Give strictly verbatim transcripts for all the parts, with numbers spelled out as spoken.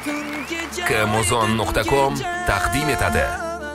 kmozon nuqta com taqdim etadi.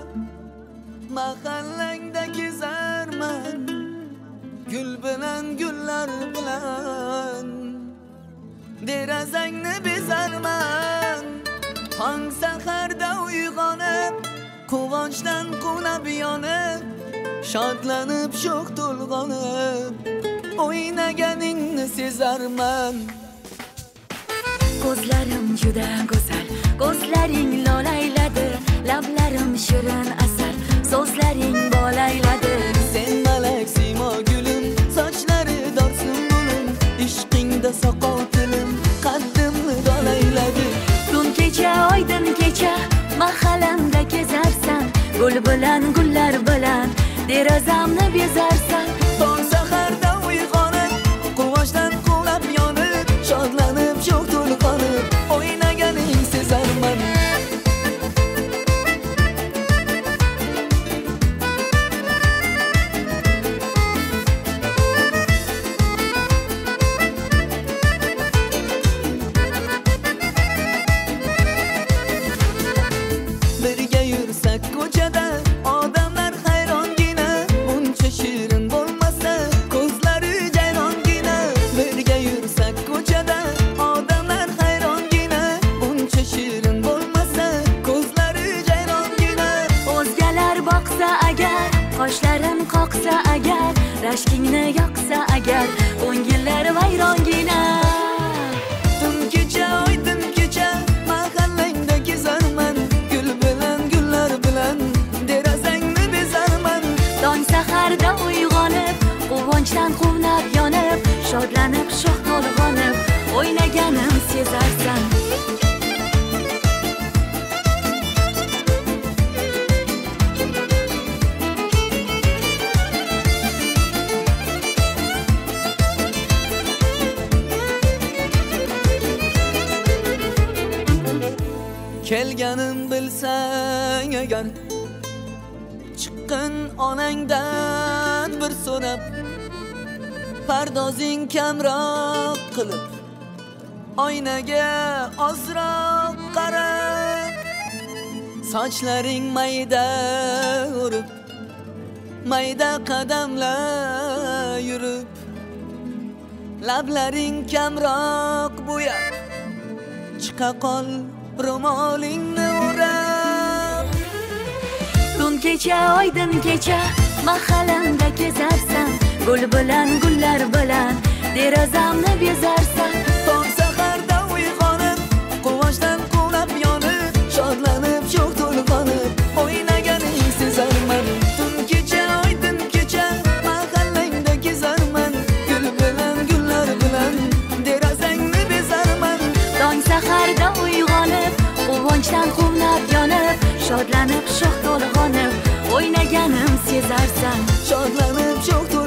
Mahallangda kezarman, gul bilan gullar bilan, derazangni bezarman. Tong saharda uyg'onib, quvonchdan qunab yonib, shodlanib sho'x to'lg'onib, o'ynaganingni sezarman. Ko'zlarim juda go'zal, ko'zlaring lolayladi, lablarim shirin asal, so'zlaring bolayladi. Sen malak siymo gulim, sochlari dorsin gulim, ishqingda soqov tilim, qaddimni dolayladi. Kun kecha oydin kecha, mahallamda kezarsan, gul bilan gullar bilan, derazamni bezarsan. Tong saharda uyg'onib, quvonchdan quvnab yonib, shodlanib sho'x to'lg'onib, o'ynaganing sezarman. Birga yursak ko'chada, odamlar hayrongina, uncha shirin bo'lmasa, ko'zlari jayrongina. Birga yursak ko'chada, odamlar hayrongina, uncha shirin bo'lmasa, ko'zlari jayrongina. O'zgalar boqsa agar, qoshlarim qoqsa agar, rashkingni yoqsa agar, ko'ngillar vayrongina. Tun kecha oydin kecha, mahallangda kezarman, gul bilan gullar bilan, derazangni bezarman. Tong saharda uyg'onib, quvonchdan quvnab yonib, shodlanib sho'x to'lg'onib, o'ynaganim sezarsan. Kelganim bilsang agar, chiqqin onangdan bir so'rab, pardozing kamroq qilib, oynaga ozroq qarab, sochlaring mayda urib, mayda qadamlar yurib, lablaring kamroq bo'yab, chiqa qol ro'molingni o'rab. Kun kecha oydin kecha, mahallamda kezarsan, gul bilan gullar bilan, derazamni bezarsan. Tong saharda uyg'onib, quvonchdan quvnab yonib, shodlanib sho'x to'lg'onib, o'ynaganing sezarman. Tun kecha oydin kecha, mahallangda kezarman, gul bilan gullar bilan, derazangni bezarman. Tong saharda uyg'onib, quvonchdan quvnab yonib, shodlanib sho'x to'lg'onib, o'ynaganim sezarsan. Shodlanib sho'x